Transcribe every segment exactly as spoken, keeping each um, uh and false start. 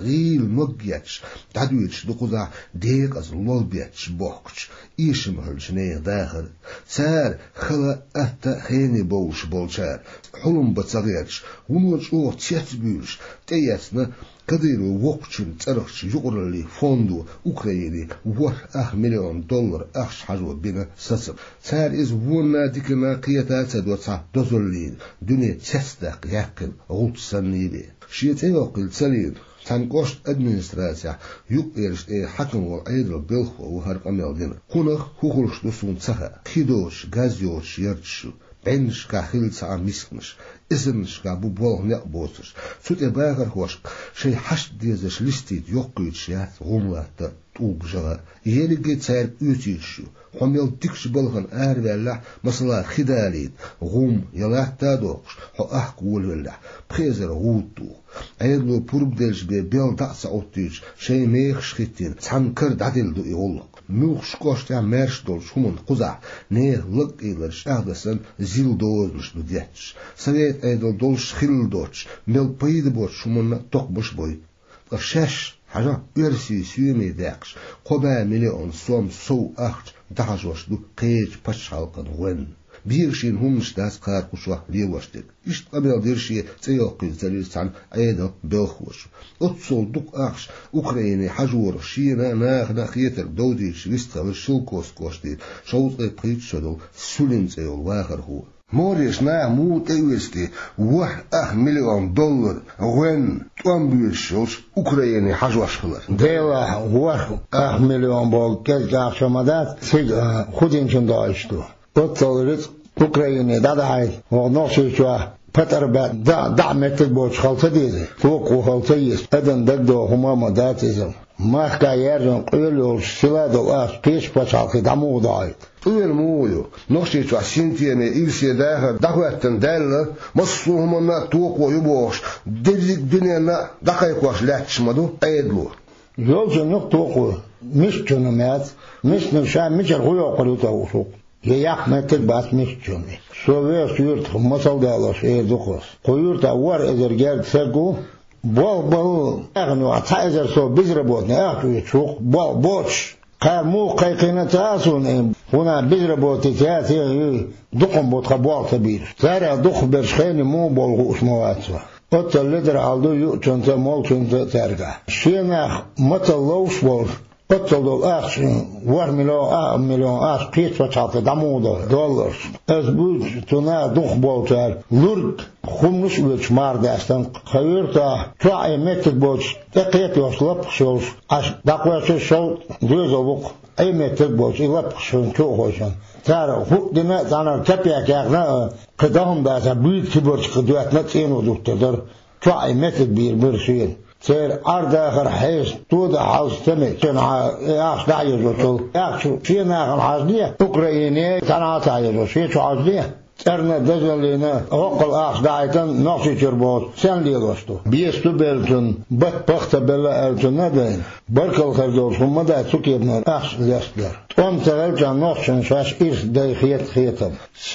غيل مجيتش تدويتش دقوزا ديق از لولبيتش بوكش إيشم هلشنيه داخل سار خلا أهتا خيني بوش بولشار حلم بتصغيرش ونوش أوه تيتبيوش تيتنا كديرو وقتشن ترخش يقرلي فوندو أوكرايني وح أخ مليون دولار أخش حجو بنا سسب سار إز ونا ديكنا قيتات دوتا دوزولين دنيا تستق يقن غلط سنيبي شيئتي وقل سلين تنقشت أدمنستراسيا يقيرش إيه حكم والعيدر بلخو وهرق أميالدين قنخ خوخلش دسون تسخا خيدوش غازيوش يرتشو بينش كاخيلتس عم مسكنش إذنش كابو بوه نقبوسش سوت إباغر هوش شي حشد ديزش لستيد يقيتش يات غملة توق جغا يلي جيت ساير يوتيشو حميل تكش بلغن آر والله مثلا خداليد غوم يلاح تادوكش حو أحكول والله بخيزر غوتو عيدلو بوربدلش بي بيل دعس عوتيش شي ميخش خيتين تنكر دعدل دو يغلق موخش كوشت مارش دول شومن قزع نيه لق إيلرش أغدسن زيل دوزمش بديتش سويت عيدل دولش خيل دوش ميل بيد بوش شومن تقبش بوي الشاش حاجة إرسي سيومي داكش قبا مليون سوم سو أخش دعجوش دو قيج باش حلقن غن بيرشين همش داس قار قشوة ليوشتك إشت قبل ديرشي تيوقي زليس عن عيدا بلخوش اتصل دق أخش أوكرايني حجور شينا ناخ ناخيتر دوديش لستغل شلكوس كوشتي شوط قيد شدو سولين تيول واخر هو موريش نا مو تيوستي وح أخ مليون دولار وين تنبيرشوش أوكرايني حجوش خلر ديلا وح أخ مليون بول كذا عشمادات سيد خودين شنداشتو اتصل أوكرايني دادعي ونوشي شوا فتر بعد دع دعمت البوش خلطة ديزي فوق وخلطة يس أدن دقدو هما مداتيزم ما حكا يرجن قيلو سلادو آس قيش بشعقي دعمو ضايد طويل مولو نوشي شوا سنتيني إلسي داخل دخواتن دالة مصوهم نا توق ويبوش دلك دنيا دقايق واش لاتش مدو أيدلو يوجد نقطوق مش جنمات مش نشان مش الغيو قلوتا وشوق ياق متر باس مش جوني سويس يورت مسل دالوش اي دوخوس قيورت اور ازرگرد سرگو بول بول اغنو عطا ازر سو بزربوتني اغتو يتشوق بول بوش قامو قيقينة تاسون هنا بزربوتي تاسي دقم بوتخ بول تبير تارا دق برشخيني مو بولغوش مواتسوا قلت الليدر عالدو يؤتن تمول تنت تارقا شينا متلوش بول قتل دول أخش ور مليون آ مليون آش قيت فتحت دموده دولار أزبوج تنا دخ بولتر لورد خمس وش مارد أستن خيرتا تراعي متر بوش تقيت يوصلب شوش أش دقوة شو دوزوق أي متر بوش يلب شون شو خوشن ترى هو دنا تانا تبيع كأغنا قدام ده سبيل كبرش قدوات نتين ودكتور تراعي متر بير برشين سير أرض آخر حيث تود حوز تمي شنع ياخش دعيزو تل ياخش شين آخر حوزنية أوكراينية تنعات عيزو شين شو حوزنية ترنا دزلينا وقل آخش دعيتن نقشي تربوت سن ليلوشتو بيستو بيلتن بط بخت بلا ألتن ندين بركل خردوش هم دا سكيبنا آخش لسدر تقوم تغلجا نقشن شاش إيس داي خيط خيطم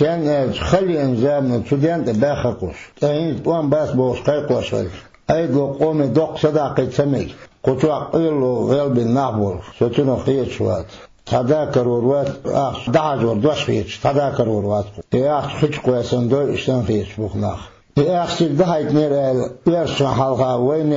سن خلي انزامنا توديان تباخقوش تهين تقوم باس بوش قيقوش أيضا قوم دوق صداقة سمي قطوع قيلو غير النابور ستنو خيط شوات تذاكر وروات أخ دعج وردوش خيط تذاكر وروات أخ خيط كويسن دو إشتن خيط بخناخ أخ سيدهايت نير يرشن حلقة وين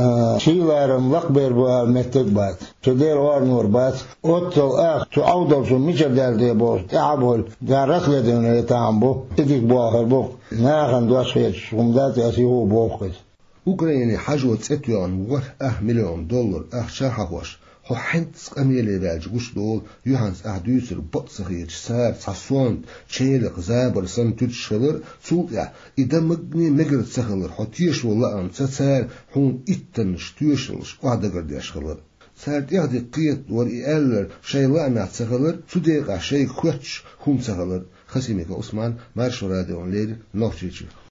شيلارم لقبير بوار متقبات تدير وار نور بات أطل أخ تعودل شو ميشر دال دي بوش تعبول دار رسل دين يتعبو إديك بواخر بوخ ناخن دوش خيط شمدات أسيهو بوخ أوكرايني حاجة تسيتيون وح أه مليون دولار أه شرحوش هو حنتس قميلي باج قش دول يوهانس أه دوسر بطسخير سار تصون تشيلق زابر سن تتشغلر سوقع إذا مجني مجرد سخلر حتيش والله أن تسار حون إتنش تيشلش وعدا قرد يشغلر سارت يهدي قيت ورئالر شي لعنات سخلر سوديقع شي خوتش هم سخلر خسيميك عثمان مارشو راديون لير نوخشيشي